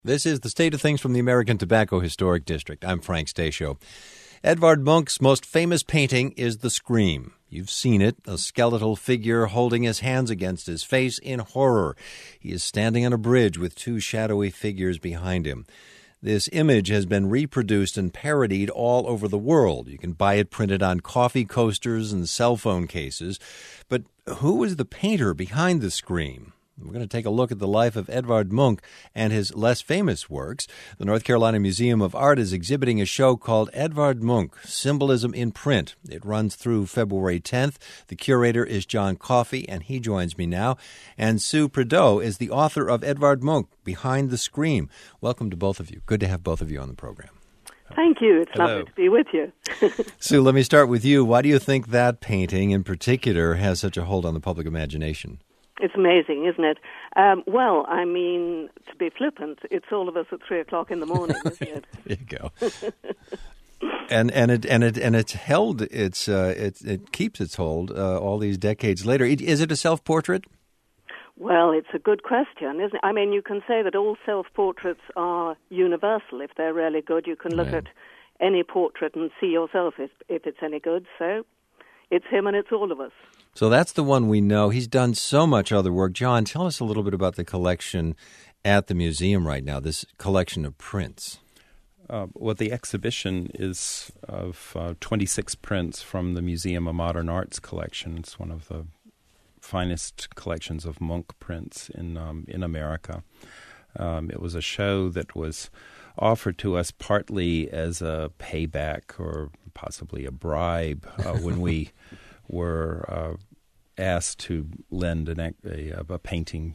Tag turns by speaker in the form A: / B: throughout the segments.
A: This is the State of Things from the American Tobacco Historic District. I'm Frank Stasio. Edvard Munch's most famous painting is The Scream. You've seen it, a skeletal figure holding his hands against his face in horror. He is standing on a bridge with two shadowy figures behind him. This image has been reproduced and parodied all over the world. You can buy it printed on coffee coasters and cell phone cases. But who is the painter behind The Scream? We're going to take a look at the life of Edvard Munch and his less famous works. The North Carolina Museum of Art is exhibiting a show called Edvard Munch, Symbolism in Print. It runs through February 10th. The curator is John Coffey, and he joins me now. And Sue Prideaux is the author of Edvard Munch, Behind the Scream. Welcome to both of you. Good to have both of you on the program.
B: Thank you. It's
A: Hello.
B: Lovely to be with you.
A: Sue, let me start with you. Why do you think that painting in particular has such a hold on the public imagination?
B: It's amazing, isn't it? Well, I mean, to be flippant, it's all of us at 3 o'clock in the morning, isn't it?
A: There you go. and it's held. It keeps its hold all these decades later. Is it a self-portrait?
B: Well, it's a good question, isn't it? I mean, you can say that all self-portraits are universal if they're really good. You can look at any portrait and see yourself if it's any good. So it's him and it's all of us.
A: So that's the one we know. He's done so much other work. John, tell us a little bit about the collection at the museum right now, this collection of prints.
C: Well, the exhibition is of 26 prints from the Museum of Modern Art's collection. It's one of the finest collections of Munch prints in America. It was a show that was offered to us partly as a payback or possibly a bribe when we were asked to lend a painting,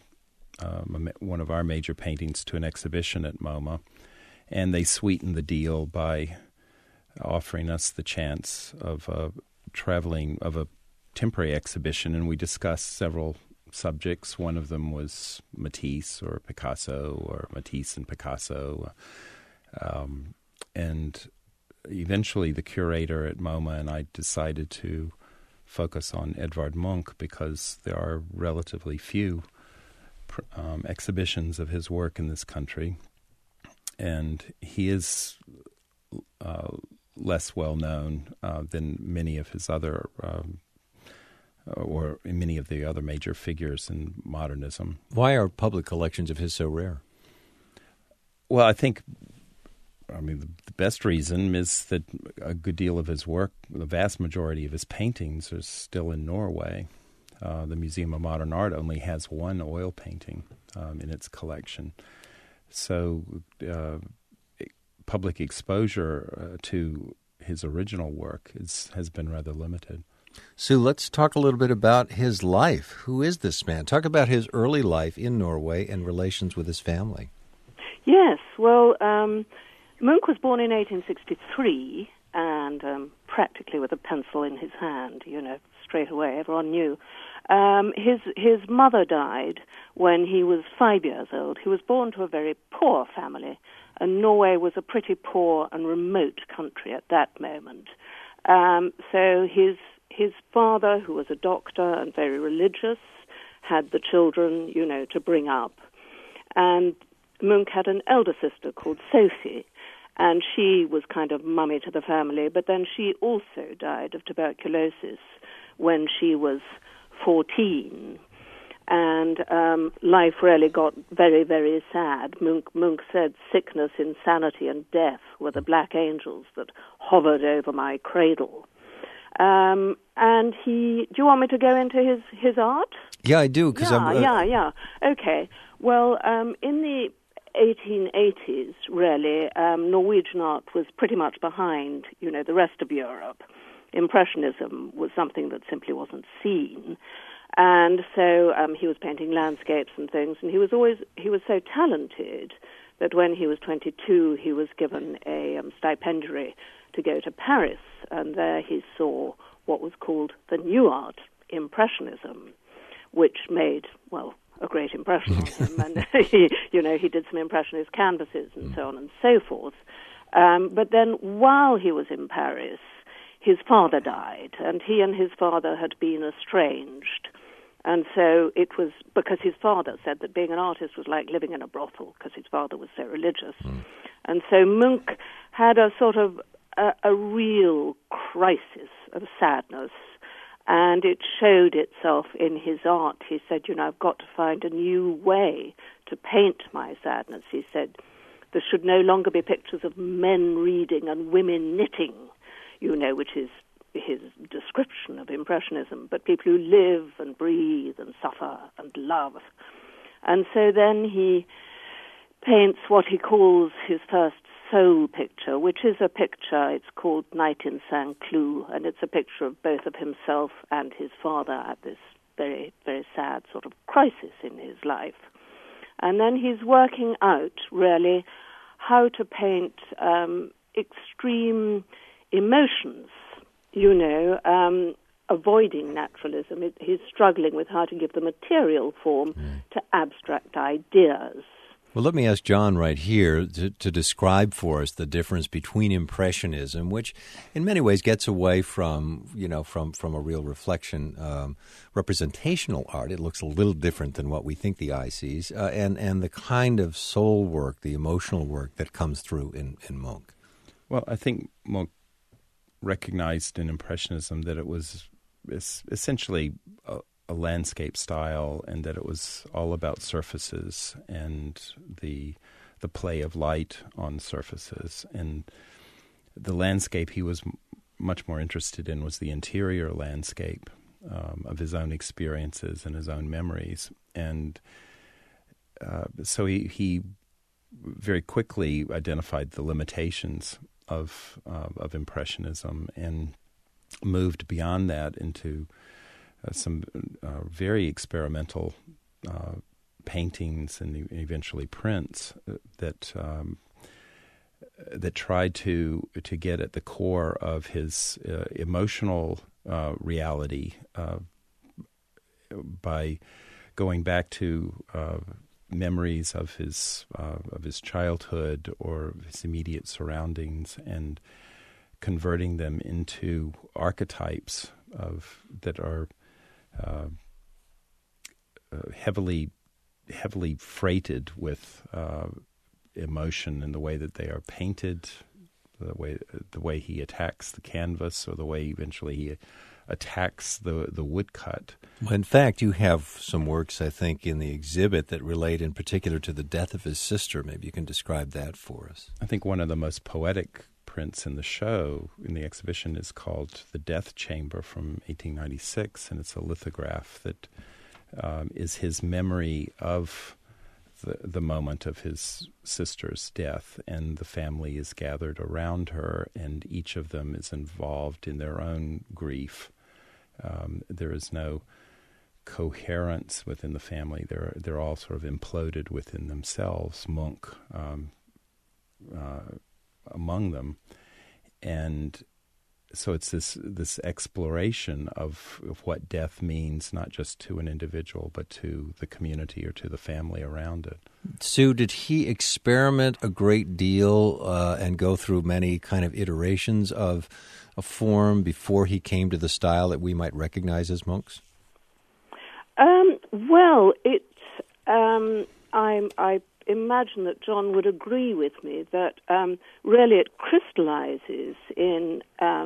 C: one of our major paintings, to an exhibition at MoMA, and they sweetened the deal by offering us the chance of a temporary exhibition, and we discussed several subjects. One of them was Matisse or Picasso, or Matisse and Picasso, and eventually the curator at MoMA and I decided to focus on Edvard Munch because there are relatively few exhibitions of his work in this country, and he is less well known than many of his other or many of the other major figures in modernism.
A: Why are public collections of his so rare?
C: Well, the best reason is that a good deal of his work, the vast majority of his paintings, are still in Norway. The Museum of Modern Art only has one oil painting in its collection. So public exposure to his original work has been rather limited.
A: Sue, let's talk a little bit about his life. Who is this man? Talk about his early life in Norway and relations with his family.
B: Yes, well, Munch was born in 1863 and practically with a pencil in his hand, straight away, everyone knew. His mother died when he was 5 years old. He was born to a very poor family, and Norway was a pretty poor and remote country at that moment. So his father, who was a doctor and very religious, had the children, to bring up. And Munch had an elder sister called Sophie, and she was kind of mummy to the family, but then she also died of tuberculosis when she was 14. And life really got very, very sad. Munch said sickness, insanity, and death were the black angels that hovered over my cradle. And do you want me to go into his art?
A: Yeah, I do.
B: Yeah. Okay. Well, in the 1880s, really, Norwegian art was pretty much behind, the rest of Europe. Impressionism was something that simply wasn't seen. And so he was painting landscapes and things, and he was so talented that when he was 22, he was given a stipendiary to go to Paris, and there he saw what was called the New Art, Impressionism, which made, a great impression on him. And he did some Impressionist canvases and so on and so forth. But then while he was in Paris, his father died, and he and his father had been estranged. And so it was because his father said that being an artist was like living in a brothel because his father was so religious. And so Munch had a sort of a real crisis of sadness, and it showed itself in his art. He said, I've got to find a new way to paint my sadness. He said, there should no longer be pictures of men reading and women knitting, which is his description of Impressionism, but people who live and breathe and suffer and love. And so then he paints what he calls his first soul picture, which is a picture, it's called Night in Saint-Cloud, and it's a picture of both of himself and his father at this very, very sad sort of crisis in his life. And then he's working out, really, how to paint extreme emotions, avoiding naturalism. He's struggling with how to give the material form to abstract ideas.
A: Well, let me ask John right here to describe for us the difference between Impressionism, which in many ways gets away from a real reflection, representational art. It looks a little different than what we think the eye sees, and the kind of soul work, the emotional work that comes through in Munch.
C: Well, I think Munch recognized in Impressionism that it was essentially a landscape style, and that it was all about surfaces and the play of light on surfaces. And the landscape he was much more interested in was the interior landscape of his own experiences and his own memories. And so he very quickly identified the limitations of Impressionism and moved beyond that into some very experimental paintings and eventually prints that tried to get at the core of his emotional reality by going back to memories of his childhood or his immediate surroundings and converting them into archetypes that are heavily freighted with emotion in the way that they are painted, the way he attacks the canvas, or the way eventually he attacks the woodcut.
A: Well, in fact, you have some works, I think, in the exhibit that relate in particular to the death of his sister. Maybe you can describe that for us.
C: I think one of the most poetic prints in the show, in the exhibition, is called The Death Chamber from 1896, and it's a lithograph that is his memory of the moment of his sister's death, and the family is gathered around her, and each of them is involved in their own grief. There is no coherence within the family. They're all sort of imploded within themselves, Munch among them. And so it's this exploration of what death means, not just to an individual, but to the community or to the family around it.
A: Sue, did he experiment a great deal and go through many kind of iterations of a form before he came to the style that we might recognize as Munch's?
B: I imagine that John would agree with me that really it crystallizes in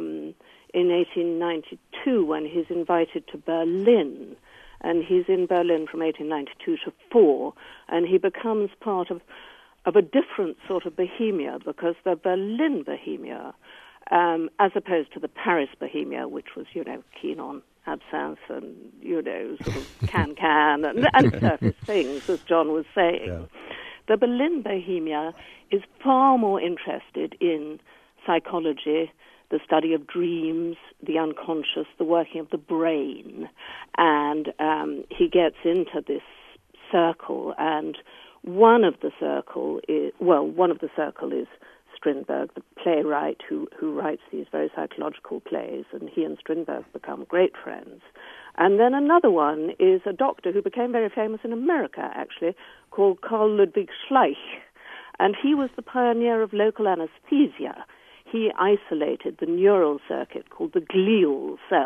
B: 1892 when he's invited to Berlin, and he's in Berlin from 1892 to 4, and he becomes part of a different sort of bohemia, because the Berlin bohemia, as opposed to the Paris bohemia, which was, keen on absinthe and, sort of can and surface things, as John was saying. Yeah. The Berlin bohemia is far more interested in psychology, the study of dreams, the unconscious, the working of the brain, and he gets into this circle, and one of the circle is Strindberg, the playwright who writes these very psychological plays, and he and Strindberg become great friends. And then another one is a doctor who became very famous in America, actually, called Carl Ludwig Schleich. And he was the pioneer of local anesthesia. He isolated the neural circuit called the glial cells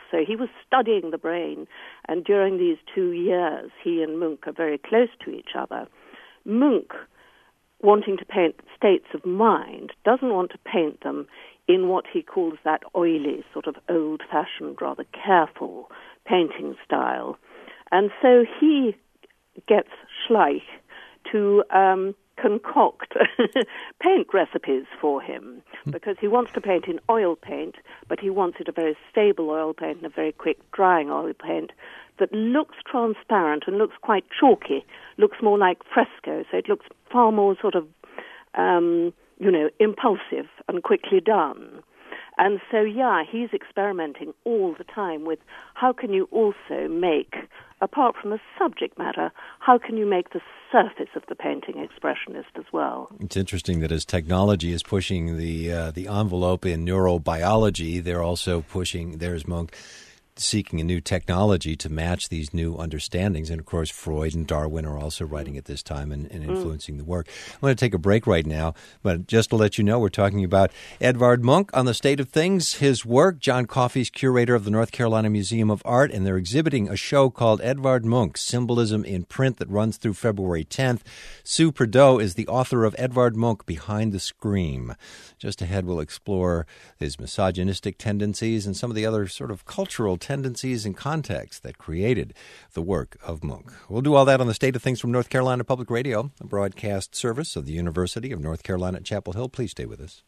B: So he was studying the brain, and during these 2 years, he and Munch are very close to each other. Munch, wanting to paint states of mind, doesn't want to paint them in what he calls that oily, sort of old-fashioned, rather careful painting style. And so he gets Schleich to concoct paint recipes for him, because he wants to paint in oil paint, but he wants it a very stable oil paint and a very quick drying oil paint that looks transparent and looks quite chalky, looks more like fresco, so it looks far more sort of, impulsive and quickly done. And so, he's experimenting all the time with how can you also make, apart from the subject matter, how can you make the surface of the painting expressionist as well?
A: It's interesting that as technology is pushing the envelope in neurobiology, they're also pushing, there's Munch, seeking a new technology to match these new understandings. And, of course, Freud and Darwin are also writing at this time and influencing the work. I'm going to take a break right now, but just to let you know, we're talking about Edvard Munch on the state of things, his work. John Coffey's curator of the North Carolina Museum of Art, and they're exhibiting a show called Edvard Munch, Symbolism in Print, that runs through February 10th. Sue Prideaux is the author of Edvard Munch, Behind the Scream. Just ahead, we'll explore his misogynistic tendencies and some of the other sort of cultural tendencies and contexts that created the work of Munch. We'll do all that on the State of Things from North Carolina Public Radio, a broadcast service of the University of North Carolina at Chapel Hill. Please stay with us.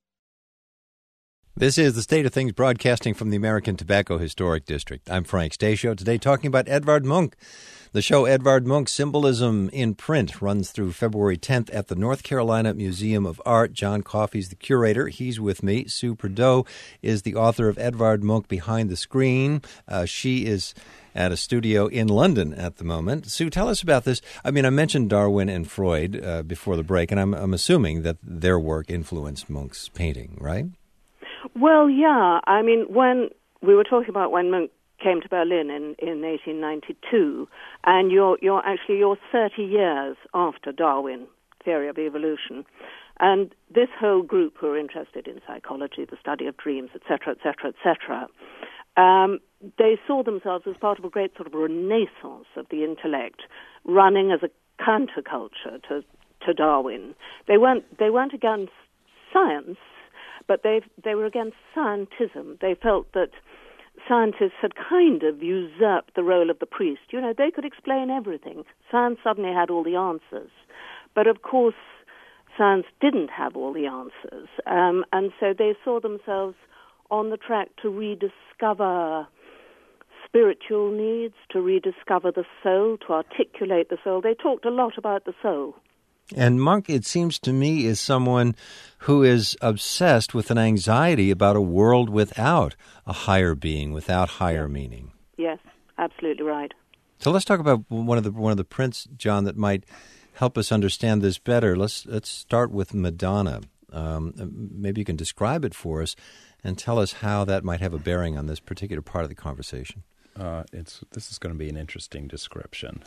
A: This is the State of Things broadcasting from the American Tobacco Historic District. I'm Frank Stasio, today talking about Edvard Munch. The show Edvard Munch, Symbolism in Print, runs through February 10th at the North Carolina Museum of Art. John Coffey's the curator. He's with me. Sue Prideaux is the author of Edvard Munch, Behind the Screen. She is at a studio in London at the moment. Sue, tell us about this. I mean, I mentioned Darwin and Freud before the break, and I'm assuming that their work influenced Munch's painting, right?
B: Well, yeah. I mean, when we were talking about when Munch came to Berlin in 1892, and you're 30 years after Darwin, theory of evolution, and this whole group who are interested in psychology, the study of dreams, etc., etc., etc., they saw themselves as part of a great sort of renaissance of the intellect, running as a counterculture to Darwin. They weren't against science, but they were against scientism. They felt that scientists had kind of usurped the role of the priest. You know, they could explain everything. Science suddenly had all the answers. But, of course, science didn't have all the answers. And so they saw themselves on the track to rediscover spiritual needs, to rediscover the soul, to articulate the soul. They talked a lot about the soul.
A: And Munch, it seems to me, is someone who is obsessed with an anxiety about a world without a higher being, without higher meaning.
B: Yes, absolutely right.
A: So let's talk about one of the prints, John, that might help us understand this better. Let's start with Madonna. Maybe you can describe it for us and tell us how that might have a bearing on this particular part of the conversation.
C: This is going to be an interesting description.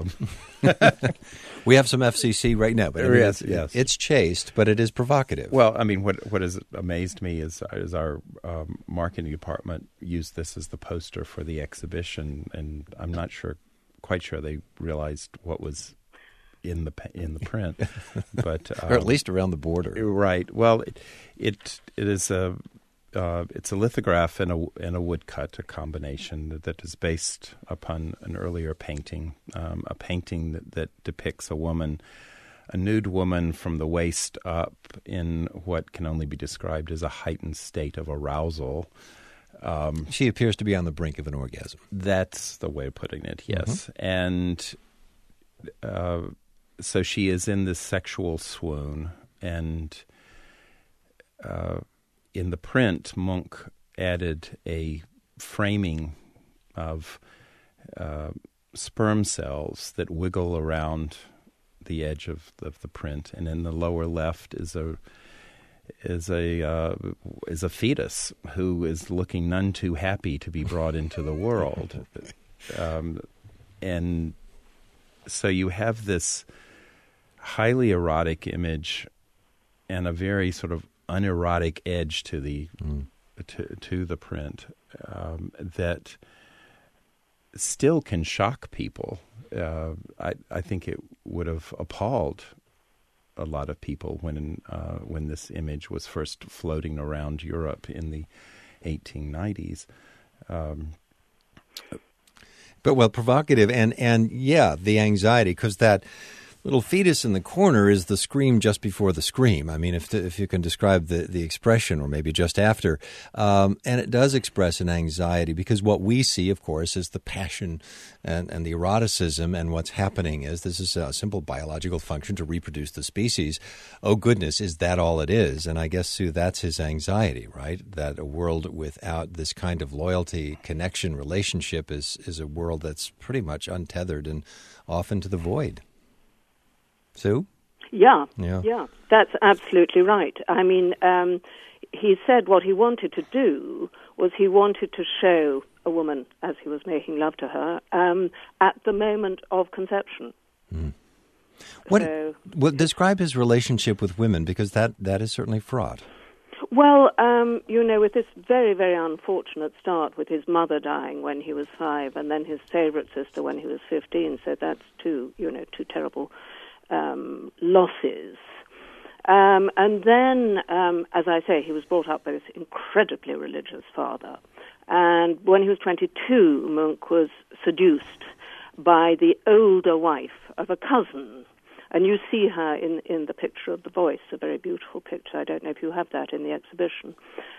A: We have some FCC right now, but
C: yes.
A: It's chaste, but it is provocative.
C: Well, I mean, what has amazed me is our marketing department used this as the poster for the exhibition, and I'm not quite sure they realized what was in the print, but
A: or at least around the border,
C: right? Well, it is it's a lithograph and a woodcut, a combination that is based upon an earlier painting, a painting that depicts a nude woman from the waist up in what can only be described as a heightened state of arousal.
A: She appears to be on the brink of an orgasm.
C: That's the way of putting it, yes.
A: Mm-hmm.
C: And so she is in this sexual swoon, and in the print, Munch added a framing of sperm cells that wiggle around the edge of the print, and in the lower left is a fetus who is looking none too happy to be brought into the world, and so you have this highly erotic image and a very sort of unerotic edge to the to the print, that still can shock people. I think it would have appalled a lot of people when this image was first floating around Europe in the 1890s.
A: But, well, provocative and yeah, the anxiety, because that little fetus in the corner is the scream just before the scream. I mean, if you can describe the expression, or maybe just after. And it does express an anxiety, because what we see, of course, is the passion and the eroticism, and what's happening is this is a simple biological function to reproduce the species. Oh, goodness, is that all it is? And I guess, Sue, that's his anxiety, right? That a world without this kind of loyalty, connection, relationship is a world that's pretty much untethered and off into the void. Sue?
B: Yeah, that's absolutely right. I mean, he said what he wanted to do was he wanted to show a woman as he was making love to her at the moment of conception.
A: Mm. Well, describe his relationship with women, because that is certainly fraught.
B: Well, with this very, very unfortunate start with his mother dying when he was 5, and then his favorite sister when he was 15, so that's two terrible losses. And then, as I say, he was brought up by this incredibly religious father. And when he was 22, Munch was seduced by the older wife of a cousin. And you see her in the picture of The Voice, a very beautiful picture. I don't know if you have that in the exhibition.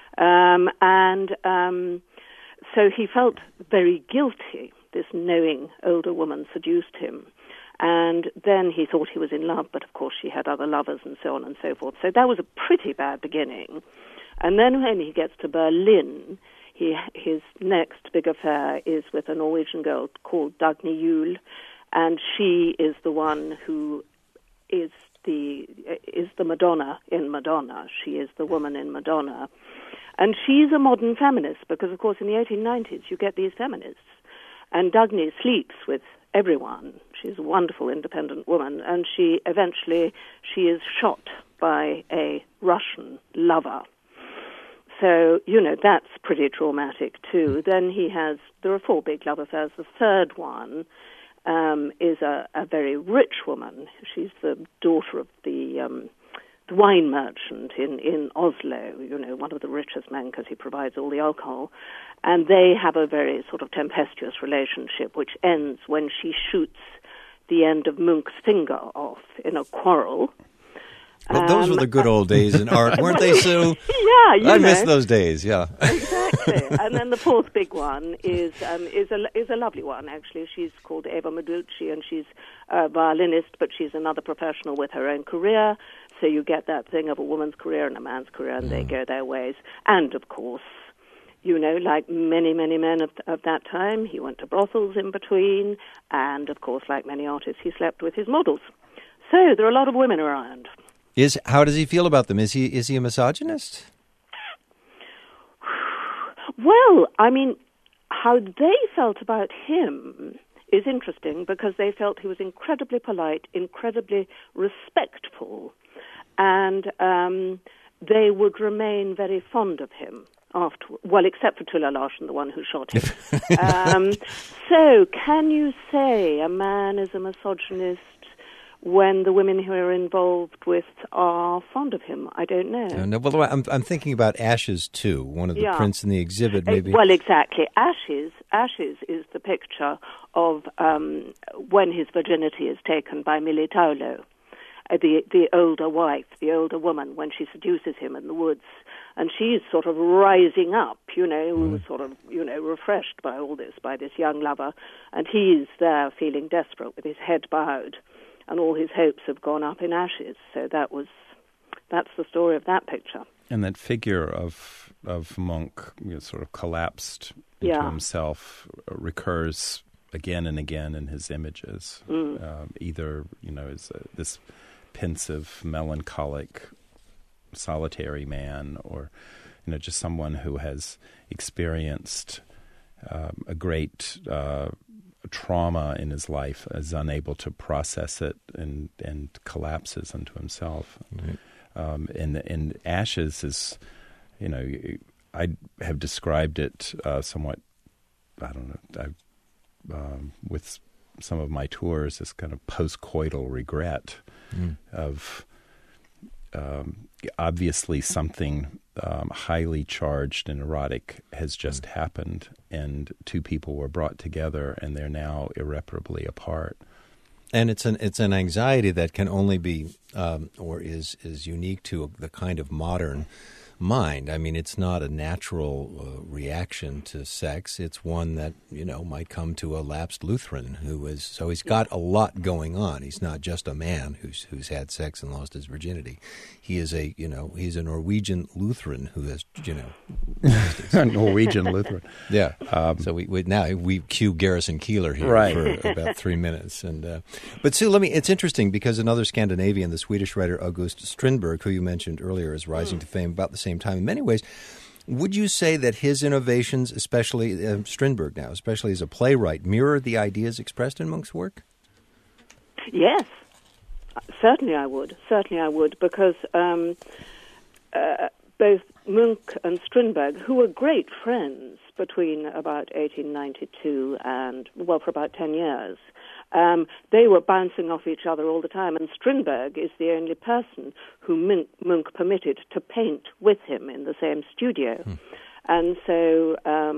B: So he felt very guilty. This knowing older woman seduced him. And then he thought he was in love, but of course she had other lovers and so on and so forth. So that was a pretty bad beginning. And then when he gets to Berlin, his next big affair is with a Norwegian girl called Dagny Juel, and she is the one who is the Madonna in Madonna. She is the woman in Madonna. And she's a modern feminist, because of course in the 1890s you get these feminists. And Dagny sleeps with everyone. She's a wonderful independent woman, and she is shot by a Russian lover. So, that's pretty traumatic too. Then there are 4 big love affairs. The third one is a very rich woman. She's the daughter of the wine merchant in Oslo, one of the richest men, because he provides all the alcohol. And they have a very sort of tempestuous relationship, which ends when she shoots the end of Munch's finger off in a quarrel.
A: Well, those were the good old days in art, weren't they, Sue?
B: Yeah,
A: I miss those days, yeah.
B: Exactly. And then the 4th big one is a lovely one, actually. She's called Eva Meducci, and she's a violinist, but she's another professional with her own career. So you get that thing of a woman's career and a man's career, and they go their ways. And, of course, like many, many men of that time, he went to brothels in between, and, of course, like many artists, he slept with his models. So there are a lot of women around.
A: How does he feel about them? Is he a misogynist?
B: Well, I mean, how they felt about him is interesting, because they felt he was incredibly polite, incredibly respectful, and they would remain very fond of him except for Tulla Larsen, the one who shot him. So, can you say a man is a misogynist when the women who are involved with are fond of him? I don't know.
A: No, well, I'm thinking about Ashes too, one of the prints in the exhibit, maybe.
B: Well, exactly. Ashes is the picture of when his virginity is taken by Millie Taulo, the older wife, the older woman, when she seduces him in the woods. And she's sort of rising up, sort of, refreshed by all this, by this young lover. And he's there feeling desperate with his head bowed. And all his hopes have gone up in ashes. So that's the story of that picture.
C: And that figure of Munch, sort of collapsed into himself, recurs again and again in his images. Either, as this pensive, melancholic, solitary man, or, just someone who has experienced a great trauma in his life, is unable to process it and collapses into himself. Right. And Ashes is, I have described it somewhat, I don't know, with some of my tours as kind of post-coital regret of obviously something highly charged and erotic has just happened, and two people were brought together, and they're now irreparably apart.
A: And it's an anxiety that can only be or is unique to the kind of modern mind. I mean, it's not a natural reaction to sex. It's one that, might come to a lapsed Lutheran so he's got a lot going on. He's not just a man who's had sex and lost his virginity. He is he's a Norwegian Lutheran who has,
C: A Norwegian Lutheran.
A: Yeah. So we cue Garrison Keillor here for about 3 minutes. But Sue, it's interesting because another Scandinavian, the Swedish writer August Strindberg, who you mentioned earlier, is rising to fame about the same time. In many ways, would you say that his innovations, especially Strindberg now, especially as a playwright, mirror the ideas expressed in Munch's work?
B: Yes, certainly I would, because both Munch and Strindberg, who were great friends between about 1892 and, for about 10 years, they were bouncing off each other all the time, and Strindberg is the only person who Munch permitted to paint with him in the same studio. And so,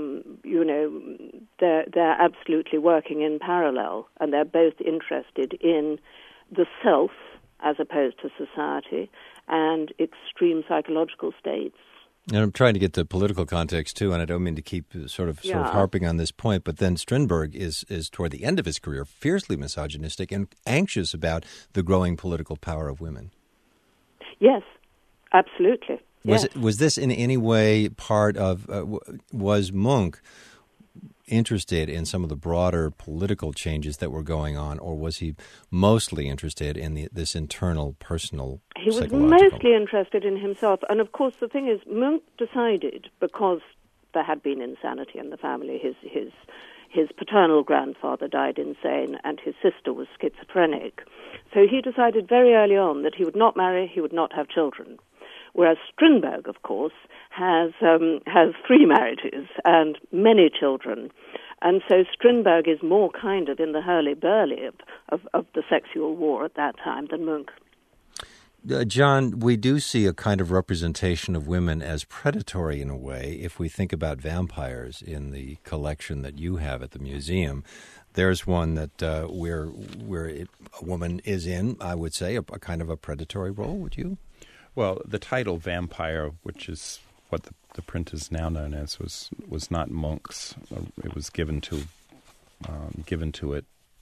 B: they're absolutely working in parallel, and they're both interested in the self as opposed to society and extreme psychological states.
A: And I'm trying to get to political context, too, and I don't mean to keep sort of harping on this point, but then Strindberg is toward the end of his career, fiercely misogynistic and anxious about the growing political power of women.
B: Yes, absolutely.
A: Was this in any way part of, was Munch interested in some of the broader political changes that were going on, or was he mostly interested in this internal, personal,
B: He was
A: psychological?
B: mostly interested in himself. And of course, the thing is, Munch decided, because there had been insanity in the family, his paternal grandfather died insane and his sister was schizophrenic. So he decided very early on that he would not marry, he would not have children. Whereas Strindberg, of course, has 3 marriages and many children. And so Strindberg is more kind of in the hurly-burly of the sexual war at that time than Munch.
A: John, we do see a kind of representation of women as predatory in a way. If we think about vampires in the collection that you have at the museum, there's one that where a woman is in, I would say, a kind of a predatory role. Would you?
C: Well, the title vampire, which is what the print is now known as, was not Munch's. It was given to it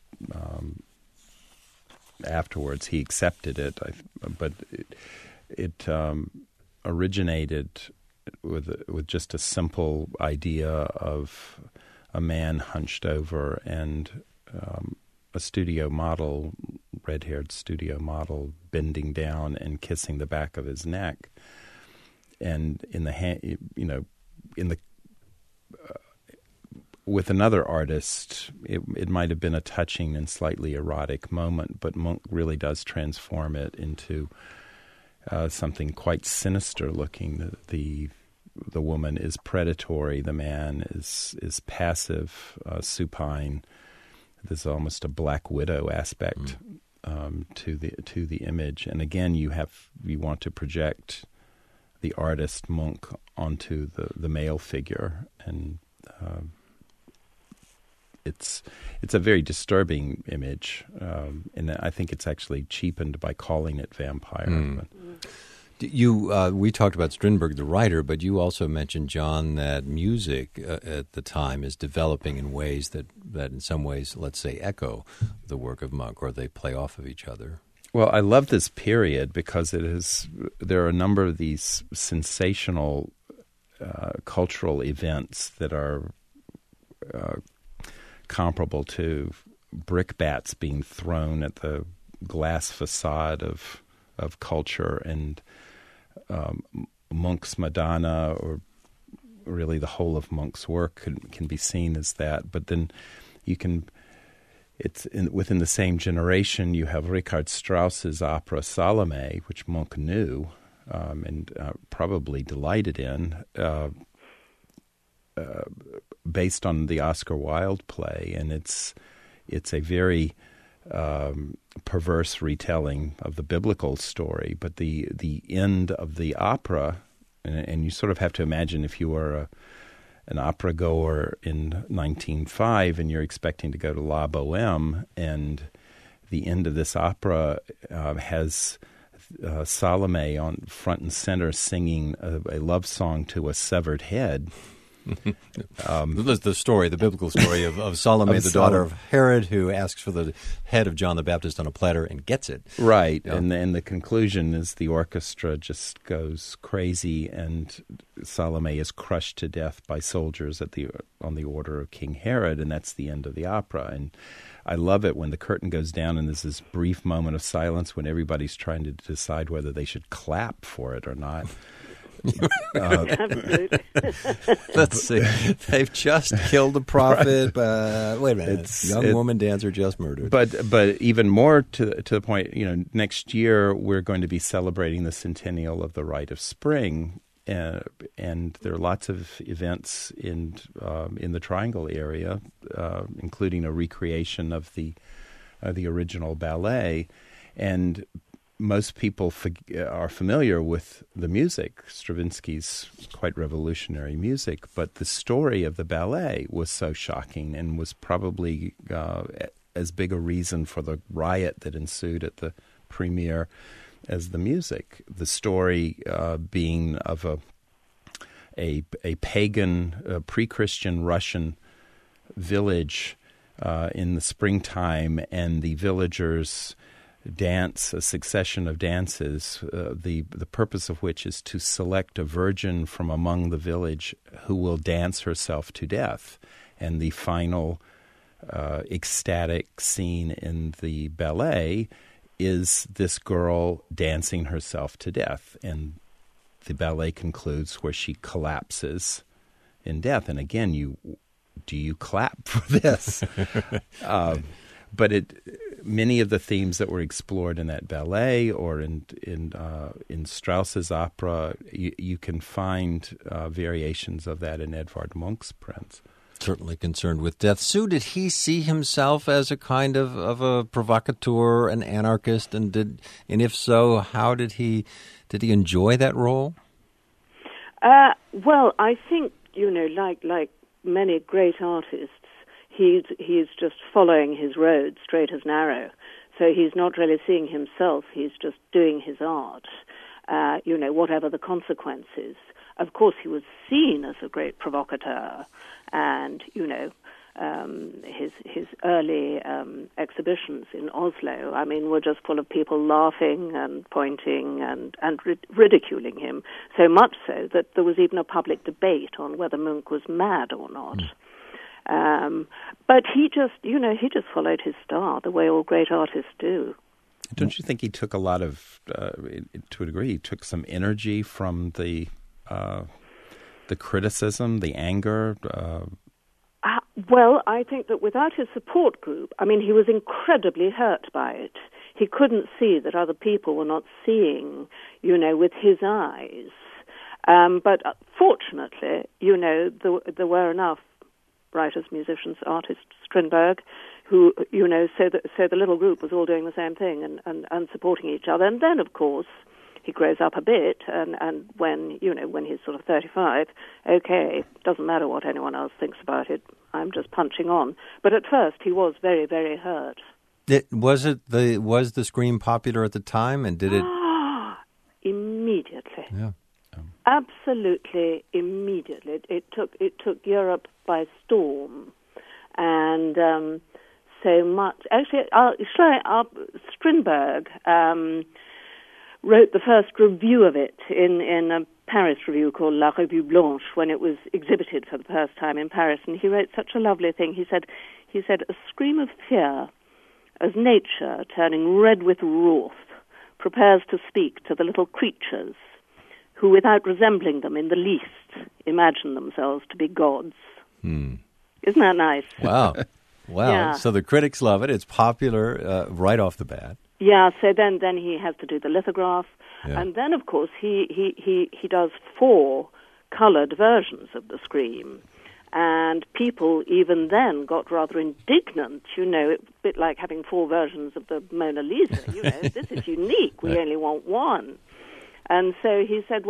C: afterwards. He accepted it, but it originated with just a simple idea of a man hunched over and a studio model, red-haired studio model, bending down and kissing the back of his neck. And with another artist, it might have been a touching and slightly erotic moment, but Munch really does transform it into something quite sinister looking. The woman is predatory, the man is passive, supine. There's almost a Black Widow aspect to the image, and again, you want to project the artist Munch onto the male figure, and it's a very disturbing image, and I think it's actually cheapened by calling it vampire.
A: We talked about Strindberg, the writer, but you also mentioned, John, that music at the time is developing in ways that in some ways, let's say, echo the work of Munch, or they play off of each other.
C: Well, I love this period because there are a number of these sensational cultural events that are comparable to brickbats being thrown at the glass facade of culture, and Munch's Madonna, or really the whole of Munch's work, can be seen as that. But then you can... within the same generation, you have Richard Strauss's opera Salome, which Munch knew and probably delighted in. based on the Oscar Wilde play, and it's a very perverse retelling of the biblical story. But the end of the opera, and you sort of have to imagine if you were an opera goer in 1905 and you're expecting to go to La Bohème, and the end of this opera has Salome on front and center singing a love song to a severed head.
A: The story, the biblical story of Salome, the daughter of Herod, who asks for the head of John the Baptist on a platter and gets it.
C: Right,
A: Yeah.
C: and the conclusion is the orchestra just goes crazy, and Salome is crushed to death by soldiers on the order of King Herod, and that's the end of the opera. And I love it when the curtain goes down and there's this brief moment of silence when everybody's trying to decide whether they should clap for it or not.
B: Absolutely.
A: Let's see. They've just killed the prophet. Wait a minute. Young woman dancer just murdered.
C: But even more to the point, next year we're going to be celebrating the centennial of the Rite of Spring, and there are lots of events in the Triangle area, including a recreation of the original ballet, and most people are familiar with the music, Stravinsky's quite revolutionary music, but the story of the ballet was so shocking and was probably as big a reason for the riot that ensued at the premiere as the music. The story being of a pagan, pre-Christian Russian village in the springtime, and the villagers dance a succession of dances, the purpose of which is to select a virgin from among the village who will dance herself to death. And the final ecstatic scene in the ballet is this girl dancing herself to death. And the ballet concludes where she collapses in death. And again, do you clap for this? But many of the themes that were explored in that ballet or in Strauss's opera, you can find variations of that in Edvard Munch's prints.
A: Certainly concerned with death. Sue, did he see himself as a kind of a provocateur, an anarchist, and if so, how did he enjoy that role?
B: Well, I think like many great artists, he's just following his road straight as narrow. So he's not really seeing himself. He's just doing his art. Whatever the consequences. Of course, he was seen as a great provocateur, and his early exhibitions in Oslo, were just full of people laughing and pointing and ridiculing him. So much so that there was even a public debate on whether Munch was mad or not. But he just followed his star the way all great artists do.
C: Don't you think he took a lot of, to a degree, he took some energy from the criticism, the anger?
B: Well, I think that without his support group, he was incredibly hurt by it. He couldn't see that other people were not seeing, with his eyes. But fortunately, there were enough writers, musicians, artists, Strindberg, who, so the little group was all doing the same thing and supporting each other. And then, of course, he grows up a bit, and when he's sort of 35, okay, doesn't matter what anyone else thinks about it, I'm just punching on. But at first, he was very, very hurt.
A: Was the Scream popular at the time, and did it?
B: Immediately.
A: Yeah.
B: Absolutely immediately. It took Europe by storm, and so much. Actually, Strindberg wrote the first review of it in a Paris review called La Revue Blanche when it was exhibited for the first time in Paris, and he wrote such a lovely thing. He said, a scream of fear, as nature, turning red with wrath, prepares to speak to the little creatures who, without resembling them in the least, imagine themselves to be gods. Isn't that nice?
A: Wow.
B: Yeah.
A: So the critics love it. It's popular right off the bat.
B: Yeah, so then he has to do the lithograph.
A: Yeah.
B: And then, of course, he does 4 coloured versions of the Scream. And people even then got rather indignant, a bit like having 4 versions of the Mona Lisa. This is unique. We only want one. And so he said,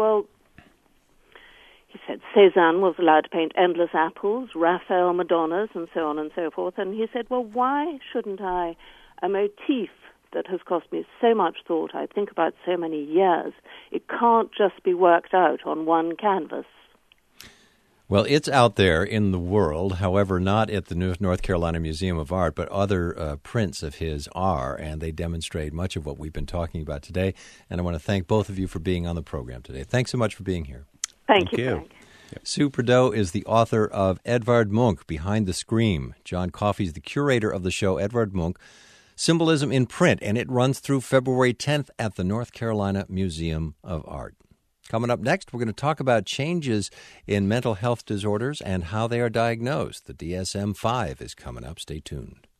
B: Cézanne was allowed to paint endless apples, Raphael Madonnas, and so on and so forth. And he said, well, why shouldn't I, a motif that has cost me so much thought, I think about so many years, it can't just be worked out on one canvas.
A: Well, it's out there in the world, however, not at the North Carolina Museum of Art, but other prints of his are, and they demonstrate much of what we've been talking about today. And I want to thank both of you for being on the program today. Thanks so much for being here.
B: Thank you. Frank.
A: Sue Prideaux is the author of Edvard Munch, Behind the Scream. John Coffey is the curator of the show, Edvard Munch, Symbolism in Print, and it runs through February 10th at the North Carolina Museum of Art. Coming up next, we're going to talk about changes in mental health disorders and how they are diagnosed. The DSM-5 is coming up. Stay tuned.